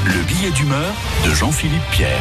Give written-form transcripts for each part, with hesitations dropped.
Le billet d'humeur de Jean-Philippe Pierre.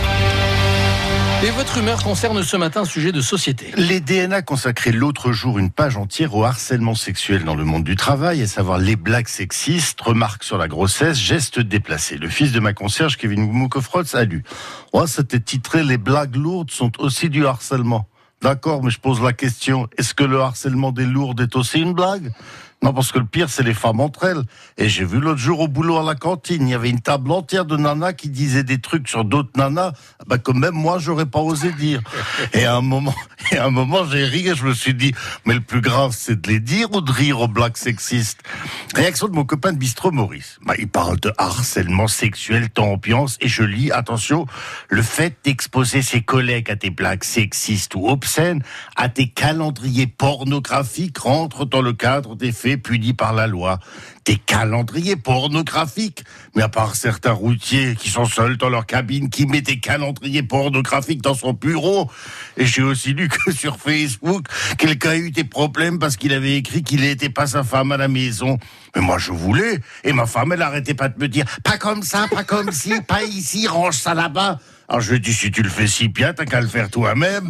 Et votre humeur concerne ce matin un sujet de société. Les DNA consacraient l'autre jour une page entière au harcèlement sexuel dans le monde du travail, à savoir les blagues sexistes, remarques sur la grossesse, gestes déplacés. Le fils de ma concierge, Kevin Moukofrotz, a lu. Oh, c'était titré « Les blagues lourdes sont aussi du harcèlement ». D'accord, mais je pose la question, est-ce que le harcèlement des lourdes est aussi une blague ? Non, parce que le pire, c'est les femmes entre elles. Et j'ai vu l'autre jour au boulot à la cantine, il y avait une table entière de nanas qui disaient des trucs sur d'autres nanas, que même moi, j'aurais pas osé dire. Et à un moment, j'ai ri et je me suis dit, mais le plus grave, c'est de les dire ou de rire aux blagues sexistes. Réaction de mon copain de bistrot, Maurice. Il parle de harcèlement sexuel, temps ambiance, et je lis, attention, le fait d'exposer ses collègues à des blagues sexistes ou obscènes, à des calendriers pornographiques rentre dans le cadre des faits punis par la loi. Des calendriers pornographiques. Mais à part certains routiers qui sont seuls dans leur cabine, qui mettent des calendriers pornographiques dans son bureau. Et j'ai aussi lu que sur Facebook, quelqu'un a eu des problèmes parce qu'il avait écrit qu'il n'était pas sa femme à la maison. Mais moi je voulais. Et ma femme, elle arrêtait pas de me dire, pas comme ça, pas comme ci, pas ici, range ça là-bas. Alors je lui ai dit, si tu le fais si bien, t'as qu'à le faire toi-même.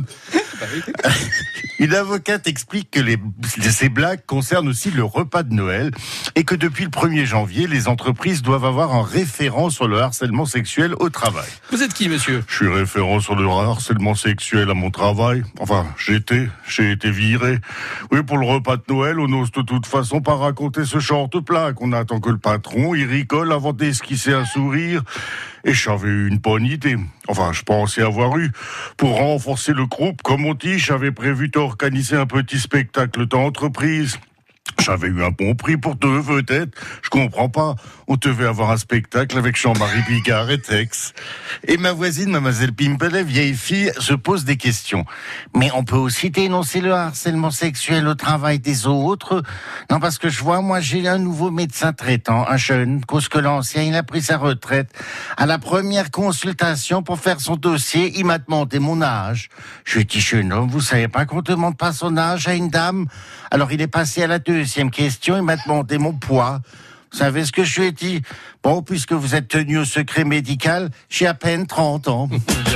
Une avocate explique que ces blagues concernent aussi le repas de Noël et que depuis le 1er janvier, les entreprises doivent avoir un référent sur le harcèlement sexuel au travail. Vous êtes qui, monsieur ? Je suis référent sur le harcèlement sexuel à mon travail. Enfin, j'ai été viré. Oui, pour le repas de Noël, on n'ose de toute façon pas raconter ce genre de blague. On attend que le patron, il rigole avant d'esquisser un sourire. Et j'avais eu une bonne idée. Enfin, je pensais avoir eu. Pour renforcer le groupe, comme on dit, j'avais prévu d'organiser un petit spectacle d'entreprise. J'avais eu un bon prix pour 2 vedettes. Je comprends pas. On devait avoir un spectacle avec Jean-Marie Bigard et Tex. Et ma voisine, mademoiselle Pimpelet, vieille fille, se pose des questions. Mais on peut aussi dénoncer le harcèlement sexuel au travail des autres. Non, parce que je vois, moi, j'ai un nouveau médecin traitant, un jeune, cause que l'ancien, il a pris sa retraite. À la première consultation pour faire son dossier, il m'a demandé mon âge. Je lui ai dit, jeune homme, vous savez pas qu'on demande pas son âge à une dame? Alors il est passé à la deuxième question, il m'a demandé mon poids. Vous savez ce que je lui ai dit? Bon, puisque vous êtes tenu au secret médical, j'ai à peine 30 ans.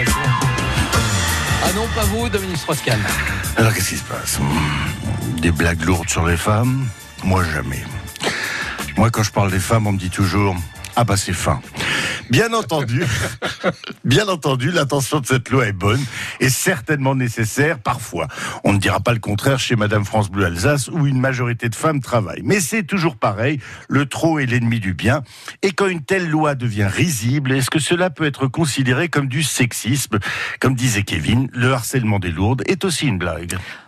Ah non, pas vous, Dominique Strauss-Kahn. Alors qu'est-ce qui se passe? Des blagues lourdes sur les femmes? Moi jamais. Moi quand je parle des femmes, on me dit toujours, ah bah c'est fin. Bien entendu, l'intention de cette loi est bonne et certainement nécessaire parfois. On ne dira pas le contraire chez Madame France Bleu Alsace où une majorité de femmes travaillent. Mais c'est toujours pareil, le trop est l'ennemi du bien. Et quand une telle loi devient risible, est-ce que cela peut être considéré comme du sexisme? Comme disait Kevin, le harcèlement des lourdes est aussi une blague.